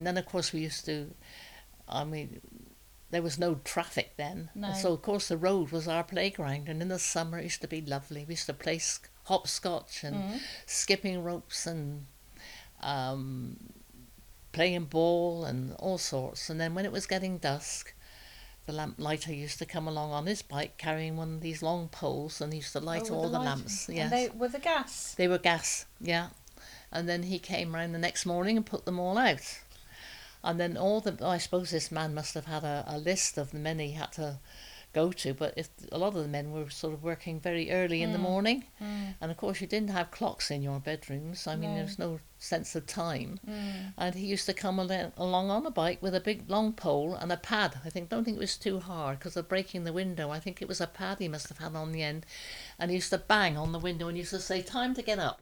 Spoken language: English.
And then, of course, we used to, I mean, there was no traffic then. No. So, of course, the road was our playground. And in the summer, it used to be lovely. We used to play hopscotch and Mm. skipping ropes and um, playing ball and all sorts. And then when it was getting dusk, the lamplighter used to come along on his bike carrying one of these long poles, and he used to Oh, light with all the the lighting. lamps. And they Yes, with the gas. they were gas, yeah. And then he came round the next morning and put them all out. And then I suppose this man must have had a list of the men he had to go to, but if a lot of the men were sort of working very early in the Mm. morning, Mm. and of course you didn't have clocks in your bedrooms. I mean, No. there's no sense of time. Mm. And he used to come along on a bike with a big long pole and a pad. Don't think it was too hard because of breaking the window. I think it was a pad he must have had on the end, and he used to bang on the window and used to say, "Time to get up."